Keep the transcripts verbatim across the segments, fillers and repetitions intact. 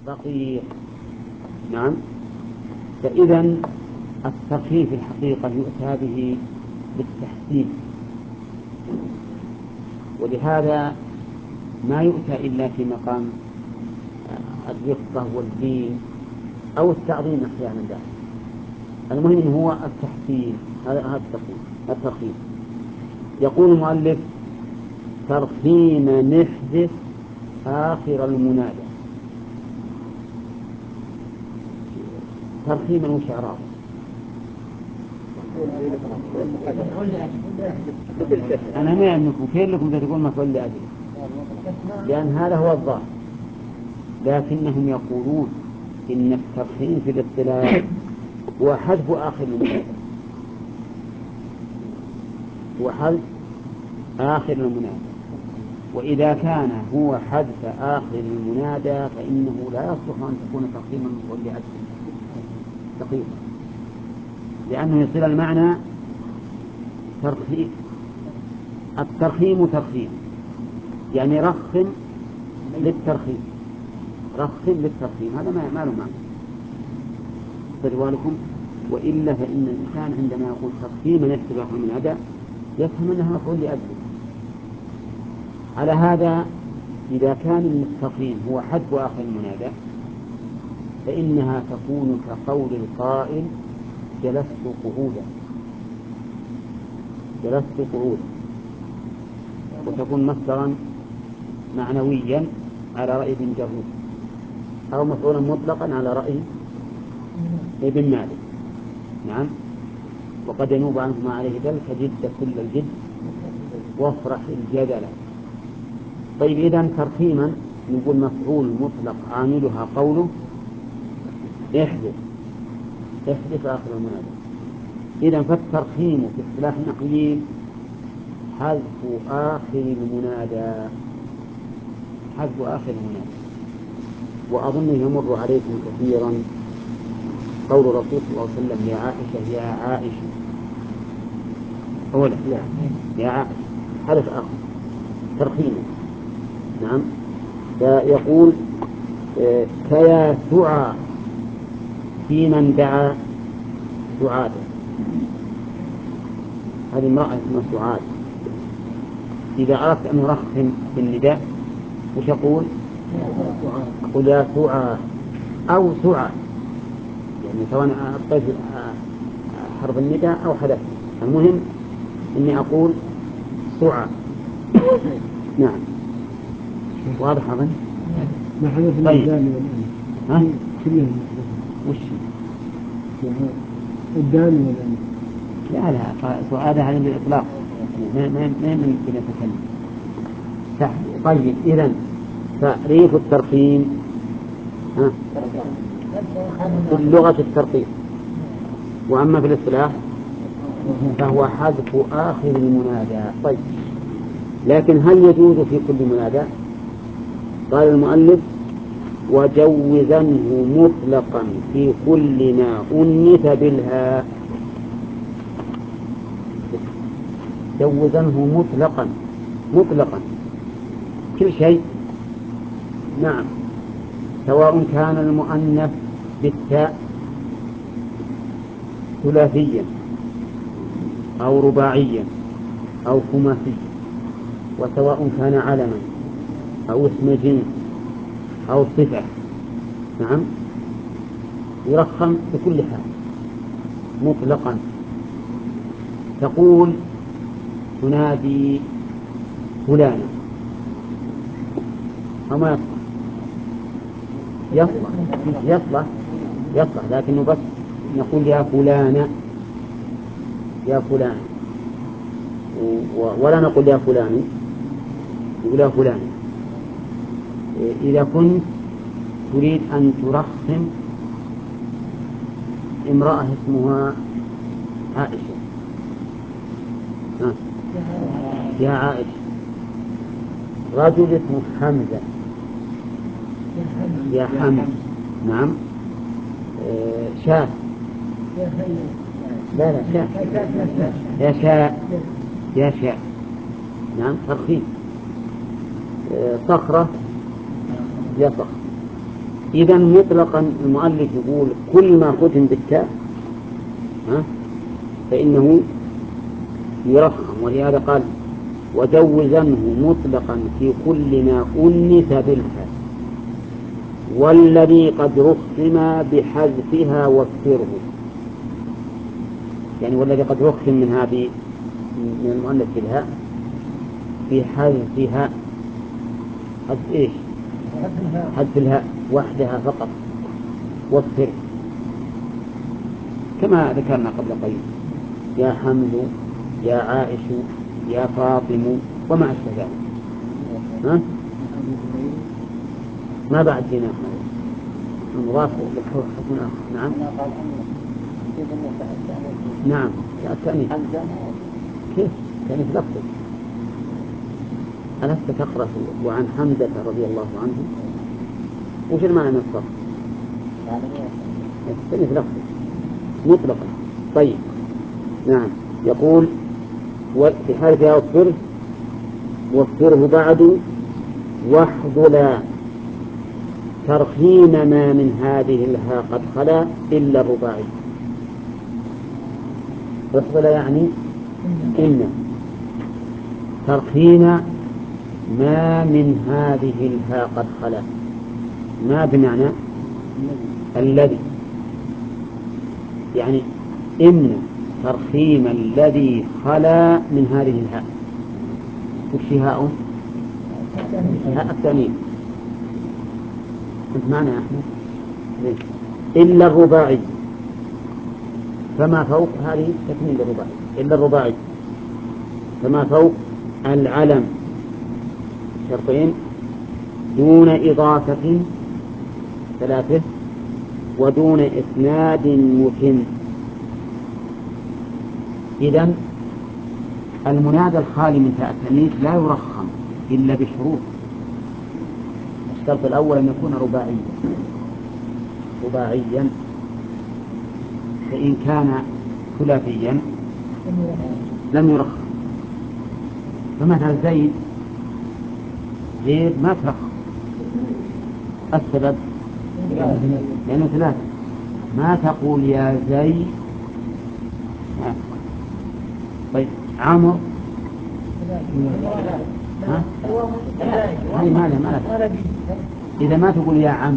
رقيق. نعم. فإذا الترخيم في الحقيقة يؤتى به بالتحسين، ولهذا ما يؤتى إلا في مقام الرفقة والدين أو التعظيم أحيانا ذلك. المهم هو التحسين، هذا الترخيم. يقول المؤلف: ترخيم نحذف آخر المنادى. ترخيما وش إعرابه؟ أنا ما أنكم كيف لكم تقول مفعول لأجل، لأن هذا هو الظاهر، لكنهم يقولون إن الترخيم في الاصطلاح هو حذف آخر المنادى، هو حذف آخر المنادى. وإذا كان هو حذف آخر المنادى فإنه لا يصلح أن تكون ترخيما مفعول لأجل دقيقة، لأنه يصل المعنى ترخيم. الترخيم ترخيم يعني رخم للترخيم، رخم للترخيم، هذا ما ما له معنى. فلذلكم وإلا فإن الإنسان عندما يقول ترخيما يحتاج من هذا يفهم أنها مفعول لأجله. على هذا إذا كان الترخيم هو حذف آخر المنادى فإنها تكون كقول القائل: جلست قعودا، جلست قعودا، وتكون مصدرا معنويا على رأي ابن جرير، أو مفعولا مطلقا على رأي ابن مالك. نعم. وقد ينوب عنه ما عليه دل فجد كل الجد وافرح الجدل. طيب إذن ترخيما نقول مفعول مطلق عاملها قوله احذف، احذف آخر المنادى. إذن فالترخيم في اصطلاح النحويين حذف آخر المنادى، حذف آخر المنادى. وأظن يمر عليكم كثيرا قول الرسول صلى الله عليه وسلم: يا عائشة يا عائشة، أولا يا عائشة، حذف آخر ترخيما. نعم. فيقول كيا سعى في من دعا سعاده، هذه امرأة اسمها سعاد. إذا أردت أن أرخم بالنداء وش أقول؟ قل يا سعى أو سعى، يعني سواء أعطيت حرف النداء أو حذفت، المهم إني أقول سعى. نعم. واضح هذا؟ ما حذف طيب. الدال والألف. ها؟ كلها وش؟ الدال والألف. لا لا، سؤال هذا بالإطلاق ما ما ما يمكن يتكلم. طيب إذن تعريف الترخيم ها؟ في اللغة الترقيم، وأما في الاصطلاح فهو حذف آخر المنادى. طيب، لكن هل يجوز في كل منادى؟ قال المؤلف: وجوزنه مطلقا في كل ما أنث بالهاء. جوزنه مطلقا، مطلقا كل شيء. نعم، سواء كان المؤنث بالتاء ثلاثيا أو رباعيا أو خماسيا، وسواء كان علما أو اسم جنس أو صفة. نعم، يرخم بكل حال مطلقا. تقول تنادي فلانا أما يصلح يصلح يصلح لكنه بس نقول يا فلانا يا فلان، ولا نقول يا فلاني، نقول يا فلان. إذا كنت تريد أن ترخم امرأة اسمها عائشة، يا عائشة. رجل اسمه حمزة، يا حمزة. نعم. شاة، لا لا شاء، يا شاء، يا شاء. نعم، ترخيم. صخرة، يا صخر. إذا مطلقا المؤلف يقول كل ما ختم بالتاء ها فإنه يرخم، ولهذا قال وجوزنه مطلقا في كل ما أنث بالتاء، والذي قد رخم بحذفها واكثره. يعني والذي قد رخم من هذه من المؤنث بالهاء بحذفها، حذف إيش؟ حذف الهاء وحدها فقط واكثر، كما ذكرنا قبل قليل يا حمد يا عائش يا فاطم وما أشبه ذلك. ها؟ ما بعد هنا المضاف لحكم آخر. نعم نعم التأنيث. كيف تأنيث لفظي؟ ألست تقرأ وعن حمزة رضي الله عنه وش المعنى من الصرف؟ التأنيث لفظي مطلقا. طيب نعم يقول في حالة واكثره واكثره بعد واحضلا ترخيم ما من هذه الها قد خلا إلا الرباعي. واحضلا يعني إن ترخيم ما من هذه الها قد خلا، ما بمعنى الذي، يعني إن ترخيم الذي خلا من هذه الهاء. وش هاء؟ هاء التأنيث. كنت معنا يا أحمد؟ إلا الرباعي، فما فوق هذه تكميل الرباعي. إلا الرباعي فما فوق العلم شرطين دون إضافة ثلاثة ودون إسناد متم. إذن المنادى الخالي من تاء التأنيث لا يرخم إلا بشروط. الشرط الأول أن يكون رباعيا رباعيا فإن كان ثلاثيا لم يرخم. فمثلا زيد زيد ما ترخم. السبب لأنه ثلاثة. ما تقول يا زيد. طيب عمر ها؟ هاي ما له ما له. إذا ما تقول يا عم.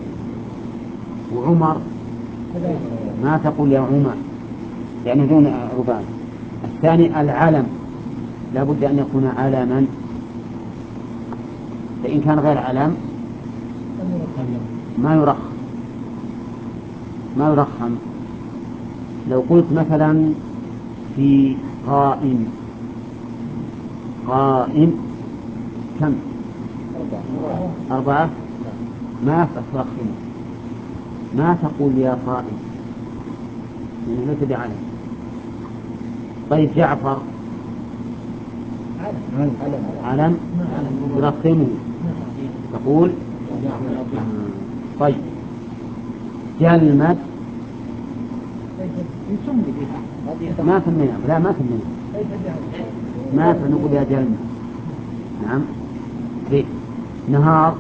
وعمر ما تقول يا عمر لأنه يعني دون رباعي. الثاني العلم لا بد أن يكون علما، فإن كان غير علم ما يرخم ما يرخم. لو قلت مثلا في قائم قائم كم؟ أربعة ما ترخم. ما تقول يا قائم يعني ليس بعلم. طيب جعفر علم ترخمه تقول. طيب جلمت ما سمينا لا ما سمينا ما سنقول يا جلمت. نعم في نهار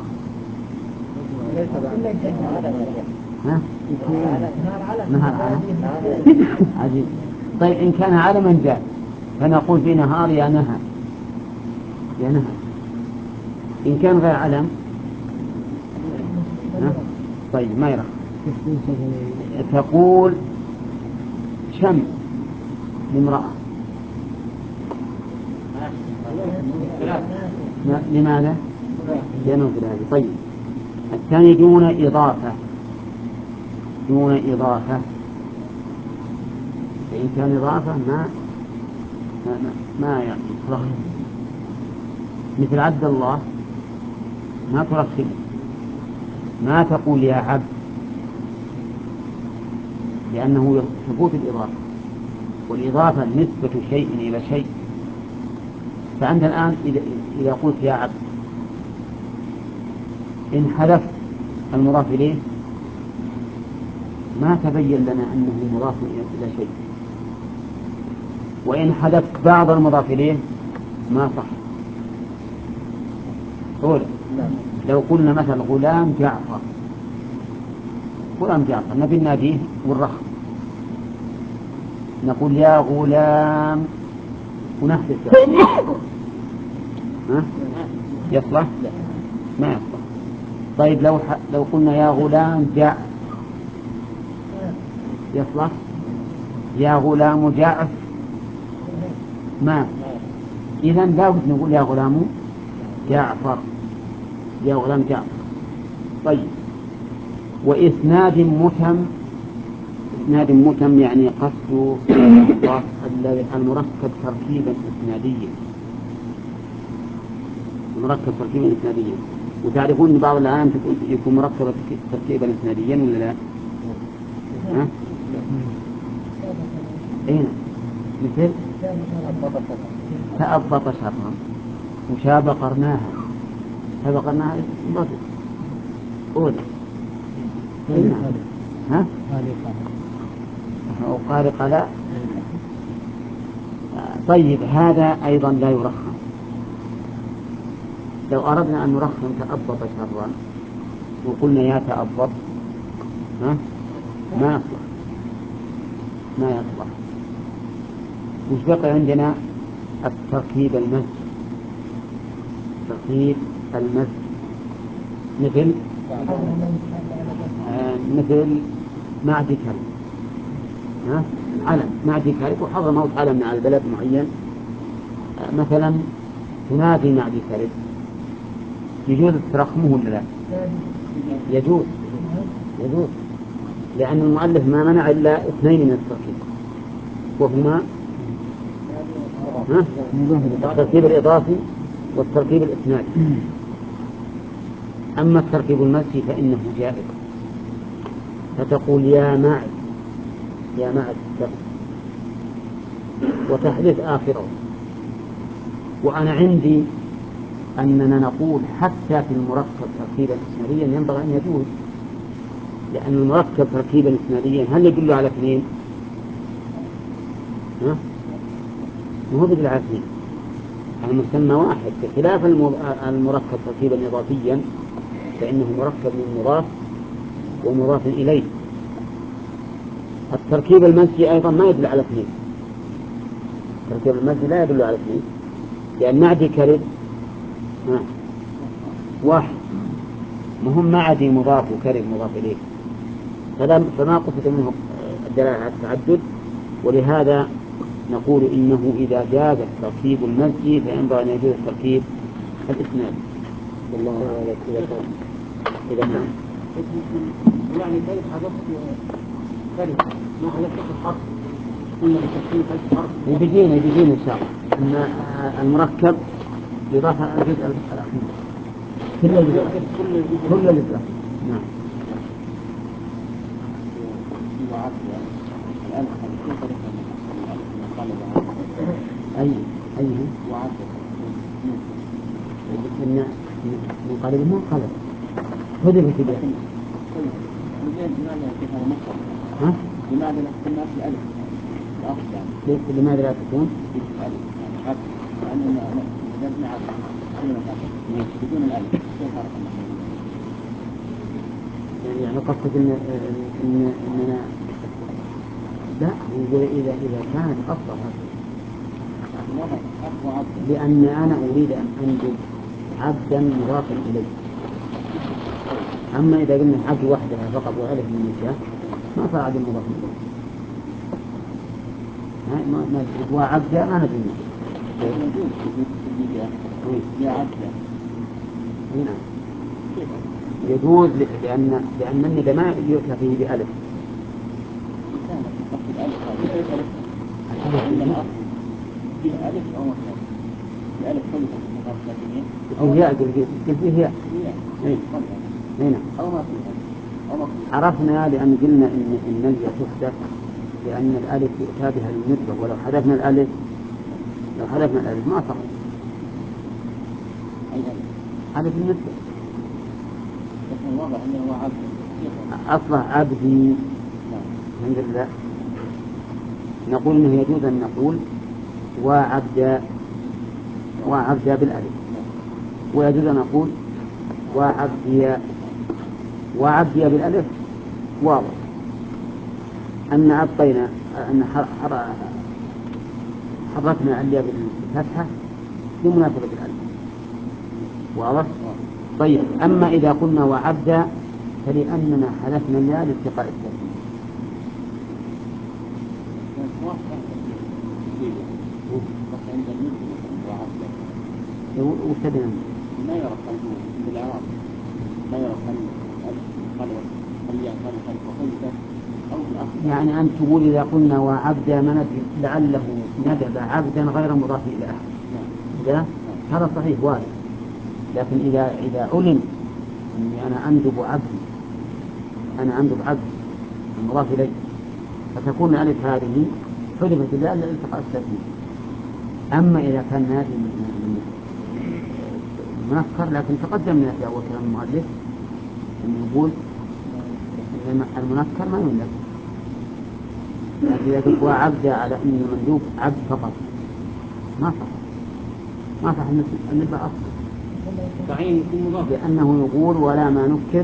ها؟ نهار علم عجيب. طيب إن كان علما جاء فنقول في نهار يا نهر يا نهر. إن كان غير علم ها؟ طيب ما يرى. تقول شم لامرأة. لماذا؟ لأنه في هذه. طيب الثاني دون إضافة دون إضافة فإن كان إضافة ما ما, ما يعني ترخم. مثل عبد الله ما ترخم. ما تقول يا عبد لأنه ثبوت الإضافة، والإضافة نسبة شيء إلى شيء. فأنت الآن إذا, إذا قلت يا عبد إن حذفت المضاف إليه ما تبين لنا أنه مضاف إلى شيء، وإن حذفت بعض المضاف إليه ما صح. قول لو قلنا مثل غلام جعفر غلام جعفر نبي ناديه والرخم، نقول يا غلام ونحدث ها؟ يصلح؟ ما يصلح. طيب لو ح... لو قلنا يا غلام جاء يصلح؟ يا غلام جاء ما إذا لا بد نقول يا غلام جعفر، يا غلام جعفر. طيب وإسناد متم، إسناد متم يعني قصد المركب تركيبا إسناديا، مركب تركيبا إسناديا. وتعرفون أن بعض الأعلام يكون مركبا تركيبا إسناديا ولا لا؟ ها؟ أين؟ مثل تأبط شرها وشاب قرناها، شاب قرناها انضبط أولى ها؟ أو قارق لا. طيب هذا أيضا لا يرخم. لو أردنا أن نرخم تأبط شرا وقلنا يا تأبط ها؟ ما يصلح، ما يصلح. وش بقي عندنا؟ التركيب المزج، تركيب المزج مثل آه مثل معدي كلب ها؟ علم معدي كلب وحضر موت علم على بلد معين آه مثلا تنادي معدي كلب، يجوز ترخمه ولا لا؟ يجوز يجوز لأن المؤلف ما منع إلا اثنين من التركيب وهما التركيب الإضافي والتركيب الإسنادي. أما التركيب المزجي فإنه جائز، فتقول يا معد يا معد وتحدث آخره. وأنا عندي أننا نقول حتى في المركب تركيبا إسناديا ينبغي أن يجوز، لأن المركب تركيبا إسناديا هل يدل على اثنين؟ ها؟ مو بدل على اثنين، المسمى واحد، بخلاف المركب تركيبا إضافيا فإنه مركب من مضاف ومضاف إليه. التركيب المزجي أيضا ما يدل على اثنين، التركيب المزجي لا يدل على اثنين، لأن معدي كلب ها واحد، مهم معدي مضاف وكلب مضاف إليه، فما قصد منه الدلالة على التعدد. ولهذا نقول إنه إذا جاز التركيب المزجي فينبغي أن يجوز التركيب الإسنادي. والله أعلم إذا كان إذا كان يعني كيف حدثت كلمة ما حدثت الحرف كنا بتشكيل الحرف بيجينا بيجينا إن شاء الله أن المركب يضاف على الجزء الأخير كل الجزء كل الجزء. نعم. أي أي إن من قلب مو قلب هذا كده. ها؟ لماذا لا تكون في الألف؟ لماذا لا تكون في الألف؟ لأننا وجدنا عبد بدون الألف. يعني قصدك إن إن إننا لا يقول إذا إذا كانت أفضل لأن أنا أريد أن أنجب عبدا مضافا إليه. أما إذا قلنا عبد وحدها فقط وألف من النساء ما صار عبد مضاف إليه، ما ما هو عبد ما ندري يجوز لأن لأن الندى ما يؤتى فيه بألف. أو هي قلت فيه هي هنا عرفنا لأن قلنا إن النجية تحدث لأن الألف يؤتى بها للندبة، ولو حذفنا الألف لو حذفنا الألف ما صح ألف الندبة أصبح عبدي. الحمد لله نقول إنه يجوز أن نقول وعبد وعبد بالألف، ويجوز أن نقول وعبدي وعبدي بالألف واضح أن أبقينا أن حركنا الياء بالفتحة بمناسبة الألف. واضح؟ طيب أما إذا قلنا وعبدا فلأننا حذفنا الياء لالتقاء الترتيب. وابتدأنا ما يعرف بالعراق ما يعرف يعني أن تقول إذا قلنا وعبدا ما لعله ندب عبدا غير مضاف إلى أحد هذا صحيح وارد، لكن إذا إذا علم أني أنا أندب عبدي أنا أندب عبدي المضاف إليه فتكون الألف هذه حذفت الياء لالتقاء الترتيب. أما إذا كان نادي منكر لكن تقدمنا في أول كلام المؤلف أن يقول المنكر ما يملك، لكن إذا قلت وعبد على أن المندوب عبد فقط ما صح ما صح أن نبقى أصلا، لأنه يقول ولا ما نكر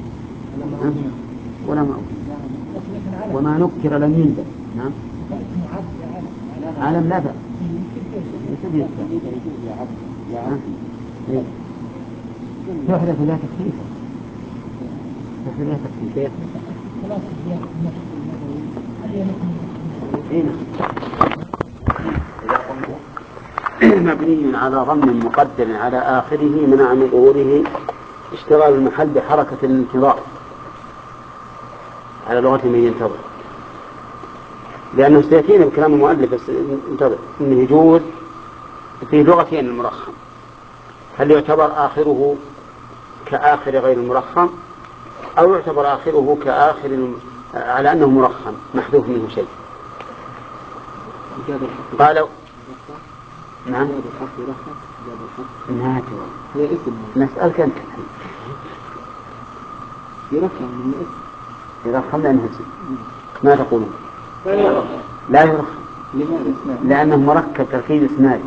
ولا ما أكر وما نكر لم يندب. نعم عالم لا بأس يحدث لا تكليف يحدث لا تكليف مبني على ضم مقدر على آخره منع من ظهوره اشتغال المحل بحركة الانتظار على لغة من ينتظر، لأنه سيأتينا بكلام المؤلف بس انتظر إنه يجوز في لغتين المرخم، هل يعتبر آخره كآخر غير المرخم أو يعتبر آخره كآخر الم... على أنه مرخم محذوف منه شيء. قالوا نعم نسألك أنت يرخم يرخم لأنه ما تقولون لا يرخم لأنه مركب تركيب اسنادي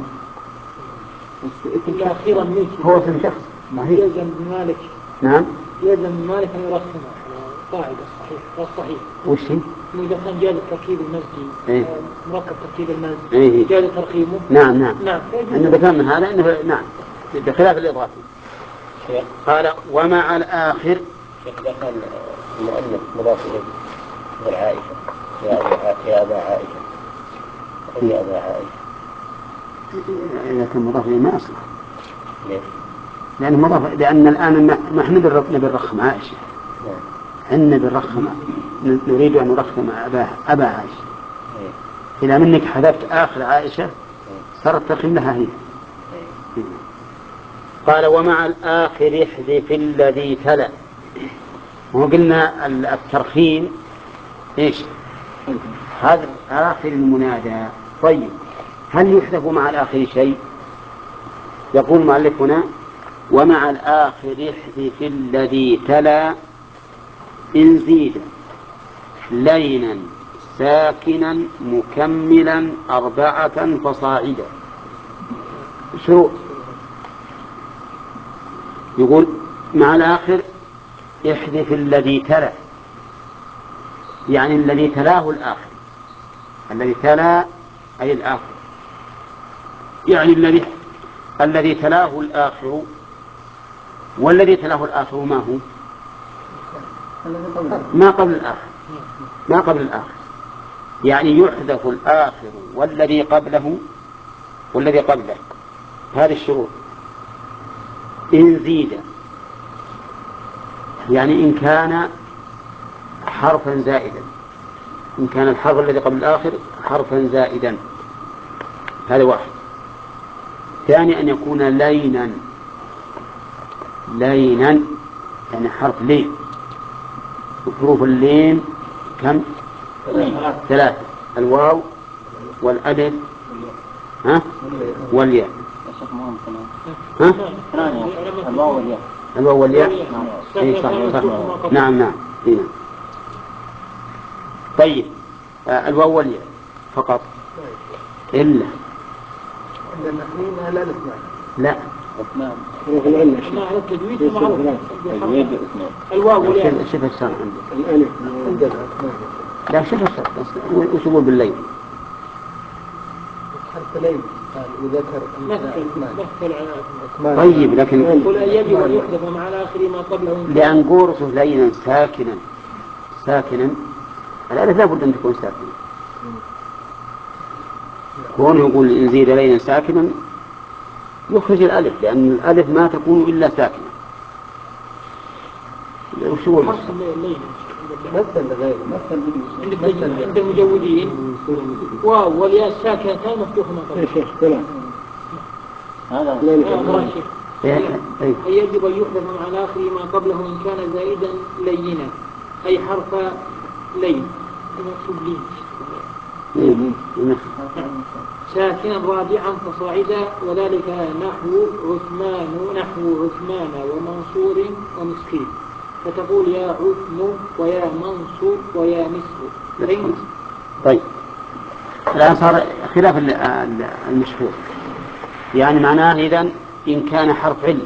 هو اسم شخص يلزم مالك نعم يلزم مالك أن يرخم قاعدة صحيح والصحيح وش هي؟ إذا كان جاز تركيب المزجي إيه؟ مركب تركيب المزجي إيه؟ جاز ترخيمه نعم نعم نعم أنه ذكرنا هذا أنه نعم بخلاف الإضافي. قال ومع الآخر دخل المؤلف مضاف إليه مثل عائشة يا أبا عائشة يا أبا عائشة إذا كان مضاف إليه ما أصلح ليش؟ لأنه مضاف لأن الآن ما إحنا بنرخم عائشة إحنا بنرخم نريد أن نرخم أبا أبا عائشة إذا منك حذفت آخر عائشة صارت ترخم لها هي. قال ومع الآخر احذف الذي تلا، وقلنا الترخيم إيش هذا آخر المنادى. طيب هل يحذف مع الآخر شيء؟ يقول المؤلف هنا ومع الآخر احذف الذي تلا إن زيد لينا ساكنا مكملا أربعة فصاعدا. شو يقول مع الآخر احذف الذي تلا، يعني الذي تلاه الآخر الذي تلا أي الآخر، يعني الذي الذي تلاه الآخر. والذي تلاه الآخر ما هو؟ ما قبل الآخر ما قبل الآخر يعني يحذف الآخر والذي قبله والذي قبله. هذه الشروط إن زيد يعني إن كان حرفا زائدا، إن كان الحرف الذي قبل الآخر حرفا زائدا هذا واحد. ثاني أن يكون لينا لينا يعني حرف لين، وحروف اللين كم؟ ثلاثة الواو والألف ها والياء ها الواو والياء الواو والياء إيه صح صح نعم نعم إيه. طيب آه الواو والياء فقط إلا عندنا اثنين لا الاثنان لا حروف العلة ما على التجويد معروف تجويد الواو والياء. شوف الشرط عندك. الألف لا شوف الشرط بس وش يقول بالليل؟ حرف ليل وذكر مثل مثل على طيب لكن قل أن يجب أن يحذف مع الآخر ما قبله. لأن قورته لينا ساكنا ساكنا الألف لابد أن تكون ساكنة. كونه يقول إن زيد لينا ساكنا يخرج الألف لأن الألف ما تكون إلا ساكنة. وش هو حرف الليل مثل غير مثل عند المجودين واو والياء ساكنتان مفتوحة ما قبله. شيخ طلع هذا يجب أن يحذف مع الآخر ما قبله إن كان زائدا لينا أي حرف لين المقصود لين ساكنا رابعا فصاعدا وذلك نحو عثمان نحو عثمان ومنصور ومسكين فتقول يا عثم ويا منصور ويا مسك. طيب الآن صار خلاف المشهور يعني معناه إذن إن كان حرف علة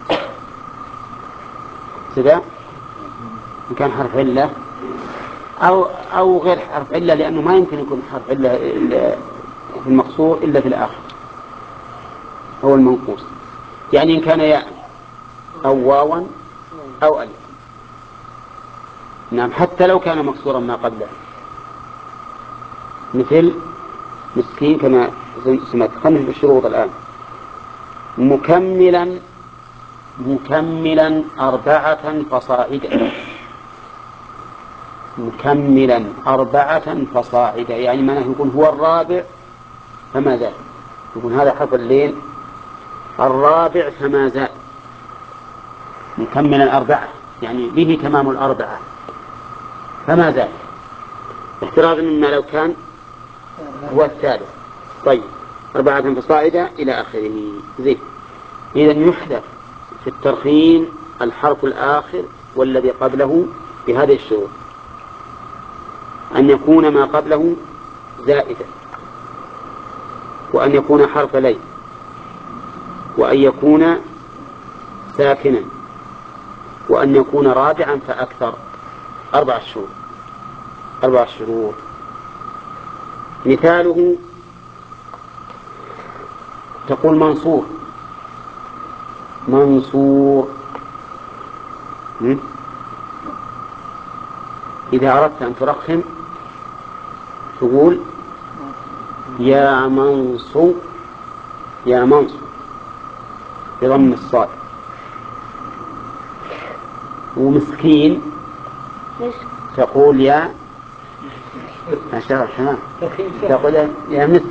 كذا إن كان حرف علة أو أو غير حرف علة لأنه ما يمكن يكون حرف علة في المقصور إلا في الآخر هو المنقوص يعني إن كان ياء أو واوا أو ألف. نعم حتى لو كان مقصورا ما قبله مثل مسكين كما سمعت خمس بالشروط الآن مكملا مكملا أربعة فصاعدا مكملا أربعة فصاعدا يعني معناه يكون هو الرابع فما زال يكون هذا حرف اللين الرابع فما زال مكملا أربعة يعني به تمام الأربعة فما زال احترازا مما لو كان هو الثالث. طيب أربعة فصاعدا إلى آخره زين. إذن يحذف في الترخيم الحرف الآخر والذي قبله بهذه الشروط أن يكون ما قبله زائدا وأن يكون حرف لين وأن يكون ساكنا وأن يكون رابعا فأكثر. أربع شروط أربع شروط. مثاله تقول منصور منصور إذا أردت أن ترخم تقول يا منصور يا منصور بضم الصاد. ومسكين تقول يا أشرف تقول يا مسك.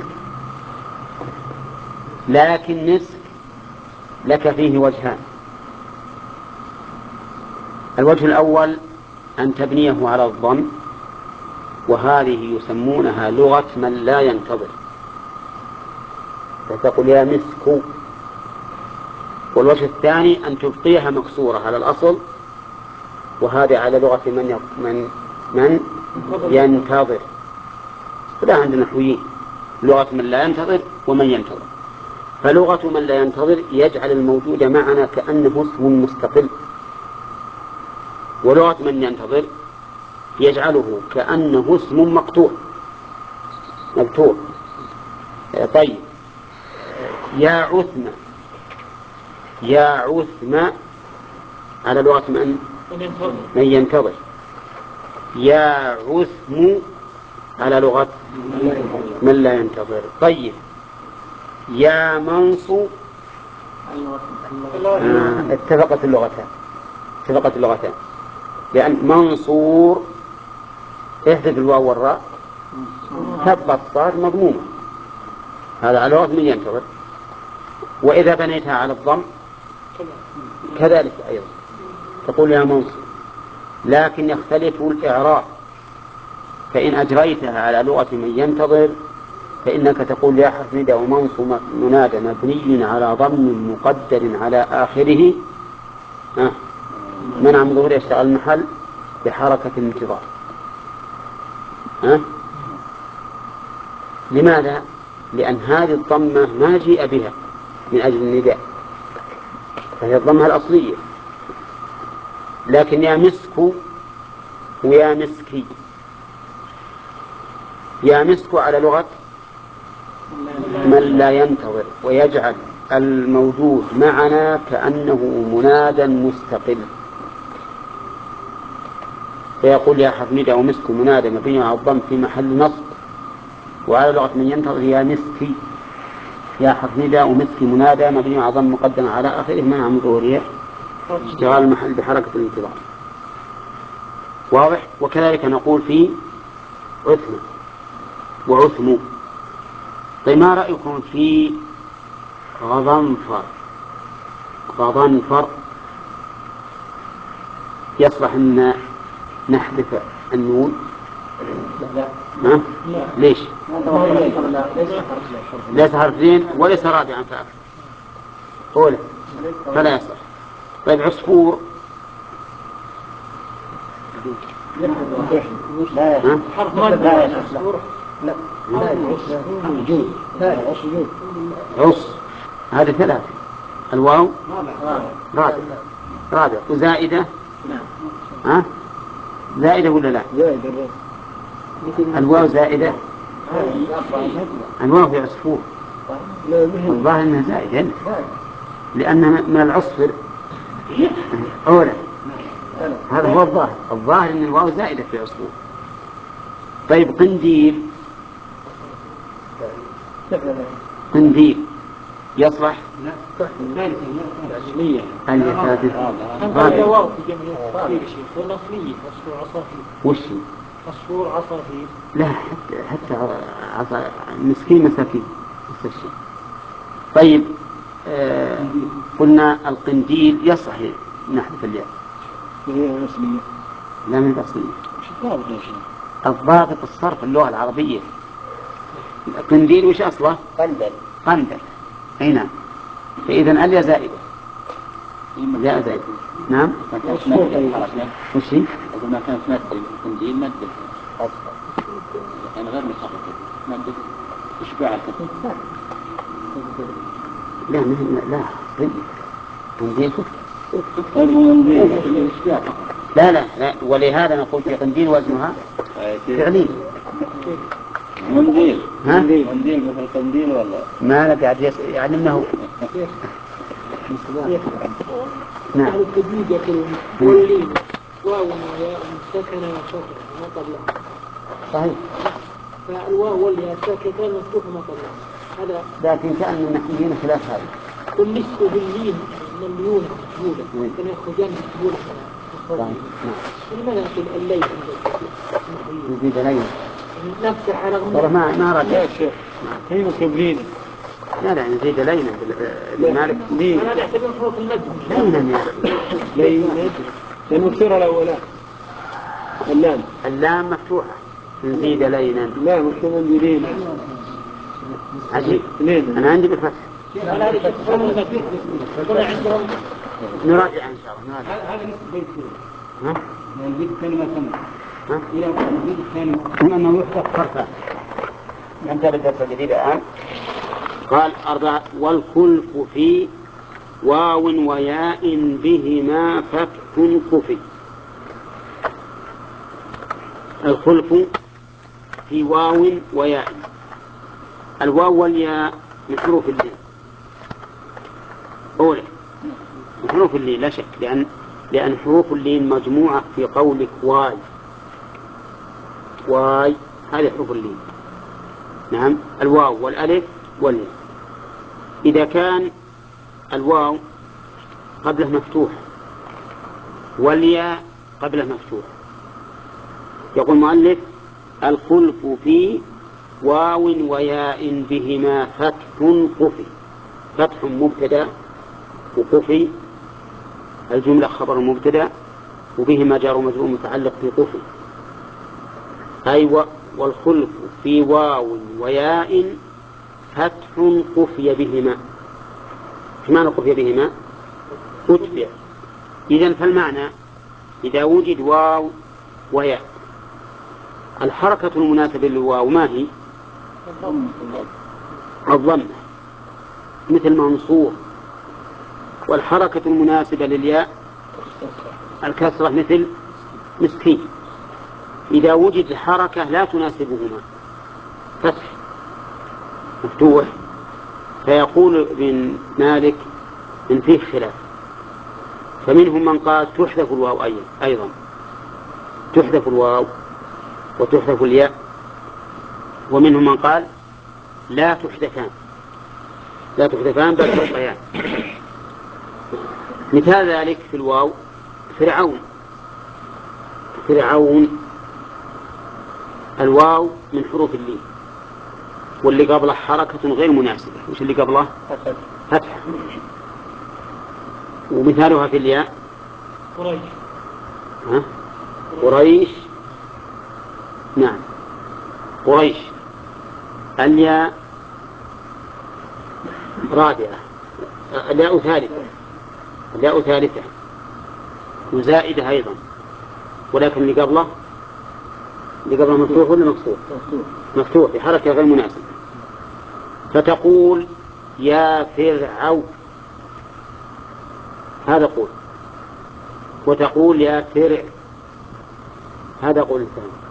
لكن مسك لك فيه وجهان. الوجه الأول أن تبنيه على الضم وهذه يسمونها لغة من لا ينتظر فتقول يا مسك. والوجه الثاني أن تبقيها مكسورة على الأصل وهذا على لغة من من من ينتظر. فلا عندنا نحويين لغة من لا ينتظر ومن ينتظر. فلغة من لا ينتظر يجعل الموجود معنا كأنه اسم مستقل ولغة من ينتظر يجعله كأنه اسم مقطوع مقطوع. طيب يا عثم يا عثم على لغة من من ينتظر. يا عثم على لغة من لا ينتظر. طيب يا منصو آه اتفقت اللغتان اتفقت اللغتان لأن منصور احذف الواو والراء تبقى الصاد مضمومة هذا على لغة من ينتظر. وإذا بنيتها على الضم كذلك أيضا تقول يا منصور لكن يختلف الإعراب فإن أجريتها على لغة من ينتظر فإنك تقول يا حرف ندى ومنصب منادى مبني على ضم مقدر على آخره آه. منع من ظهور يشتغل المحل بحركة الانتظار. آه. لماذا؟ لأن هذه الضمة ما جيء بها من أجل النداء فهي الضمة الأصلية. لكن يا مسك ويا مسكي، يا مسك على لغة من لا ينتظر ويجعل الموجود معنا كأنه منادى مستقل، فيقول يا حرف ندى ومسك منادى مبني على الضم في محل نصب، وعلى لغة من ينتظر يا مسكي، يا حرف ندى ومسكي منادى مبني على ضم مقدم على آخره منع من ظهورها اشتغال المحل بحركة الانتظار. واضح؟ وكذلك نقول في عثم وعثم. طيب ما رأيكم في غضنفر؟ غضنفر يصلح أن نحذف النون؟ لا ها؟ ليش؟ لا ليس حرفين وليس رابعا فأكثر أولى فلا يصلح. طيب عصفور؟ لا حرف مد لا لا لا وجود لا وجود عص، هذه ثلاثة. الواو رابع رابع وزائدة ها؟ زائدة ولا لا؟ زائد الواو زائدة. الواو في عصفور لا مهم الظاهر انها زائدة لأنها من العصفر أولا. هذا هو الظاهر. الظاهر ان الواو زائدة في عصفور. طيب قنديل؟ قنديل يصلح؟ هذا واو في جميع التصوير شيخ والأصلية عصفور عصافير. وش عصفور عصافير. لا حتى حتى عصا مسكين مساكين نفس الشيء. طيب آه قلنا القنديل يصح نحذف الياء. هي أصلية لا من الأصلية. الضابط يا شيخ الضابط الصرف اللغة العربية. القنديل وش أصله؟ قندل قندل. أي نعم. فإذا الياء زائدة. الياء زائدة. نعم. وش هي؟ أقول ما كانت مادة قنديل مادة أصفر يعني غير مصرفة مادة إشباع الكتب. لا لا لا طيب قنديل لا لا لا. ولهذا نقول في قنديل وزنها فعلي. قنديل ها؟ قنديل مثل قنديل ولا ما لا قاعد يعلمناه. نعم. التجديد واللين واو وياء سكن وفتح ما قبلها. صحيح. فالواو والياء ساكتان مفتوح ما قبلها. هذا لكن كأن النحويين خلاف هذا. والنسبة باللين مملونة مجهولة ممكن يخرجان مجهولة. لماذا نقول الليل يزيد ليل نفتح على والله ما ما رأيت يا شيخ هي مكملين لا لا نزيد لينا بالمالك أنا نعتبر حروف المد لينا يا أخي لينا المكسورة الأولى اللام اللام مفتوحة نزيد لينا. لا مكتوبة بلينا عجيب. لينا أنا عندي بالفتح. أنا هذه حروف المد طلع عندهم نراجع إن شاء الله نراجع. هذا نسبة بيت ها؟ البيت الثاني ما سمع ها؟ إلى البيت الثاني هم أنه يحدث حرفا. ننتبه الدرس الجديد الآن. قال أربعة والخلف في واو وياء بهما فتح كفي. الخلف في واو وياء. الواو والياء من حروف اللين أولى من حروف اللين لا شك لأن لأن حروف اللين مجموعة في قولك واي واي هذه حروف اللين. نعم. الواو والألف والياء. إذا كان الواو قبله مفتوح والياء قبله مفتوح يقول المؤلف الخلف في واو وياء بهما فتح قفي. فتح مبتدا وقفي الجملة خبر مبتدا وبهما جار ومجرور متعلق في قفي. أي والخلف في واو وياء فتح قفي بهما. ايش معنى قفي بهما؟ أتبع. إذن فالمعنى إذا وجد واو وياء الحركة المناسبة للواو ما هي؟ الضمة مثل منصور والحركة المناسبة للياء الكسرة مثل مسكين. إذا وجد حركة لا تناسبهما فتح مفتوح، فيقول ابن مالك إن فيه خلاف، فمنهم من قال تحذف الواو أيضا، تحذف الواو وتحذف الياء، ومنهم من قال لا تحذفان لا تحذفان بل تحطيان. مثال ذلك في الواو فرعون. فرعون الواو من حروف اللين، واللي قبله حركة غير مناسبة. وش اللي قبله؟ فتح. ومثالها في الياء قريش. ها؟ قريش. نعم قريش الياء رابعة، الياء ثالثة، الياء ثالثة وزائدة أيضا، ولكن اللي قبله اللي قبله مفتوح ولا مفتوح؟ مفتوح بحركة غير مناسبة. فتقول يا فرعون، هذا قول، وتقول يا فرع، هذا قول الثاني.